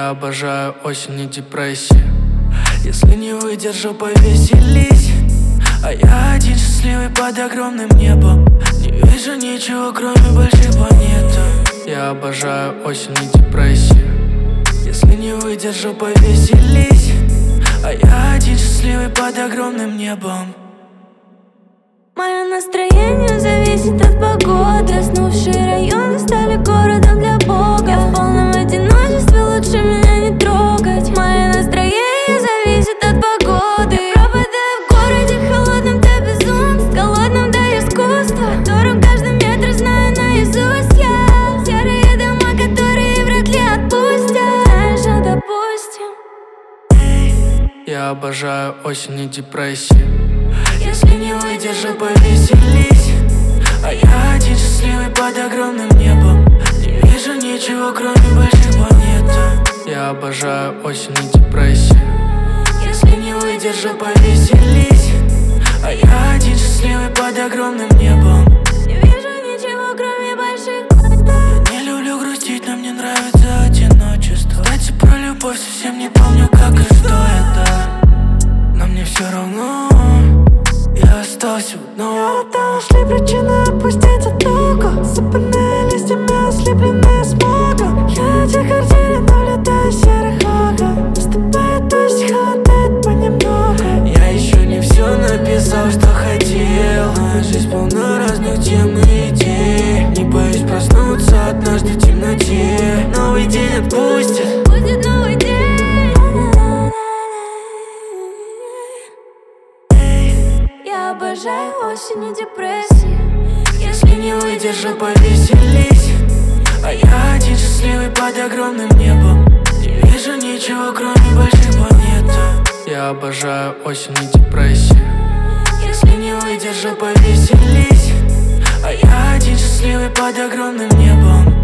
Я обожаю осень и депрессии. Если не выдержу, повеселись. А я один счастливый под огромным небом. Не вижу ничего, кроме большой планеты. Я обожаю осень и депрессии. Если не выдержу, повеселись. А я один счастливый под огромным небом. Мое настроение зависит от погоды. Проснувшие районы стали городом для Бога. Я в полном одиночестве, лучше меня не трогать. Мое настроение зависит от погоды. Я пропадаю в городе холодном до безумств, голодным до искусства, в котором каждый метр знаю наизусть я. Серые дома, которые вряд ли отпустят. Знаешь, что допустим. Я обожаю осень и депрессии. Если не выдержу, повеселись. А я один счастливый под огромным небом. Не вижу ничего, кроме большой планеты. Я обожаю осень и депрессии. Если не выдержу, повеселись. А я один счастливый под огромным небом. Не вижу ничего, кроме больших планет. Я не люблю грустить, но мне нравится одиночество. Кстати, про любовь совсем не помню, как и что это. Но мне все равно. Я остался одного. Нашли причины опустить оттоку. Сыпанные листьями, ослепленные смогом. Я эти картины наблюдаю серых окон. Наступает дождь, холодает понемногу. Я еще не все написал, что хотел. Моя жизнь полна разных тем и идей. Не боюсь проснуться однажды в темноте. Новый день отпустит. Будет новый день. Я обожаю осень и депрессии. Если не выдержу, повеселись. А я один счастливый под огромным небом. Не вижу ничего, кроме большой планеты. Я обожаю осень и депрессии. Если не выдержу, повеселись. А я один счастливый под огромным небом.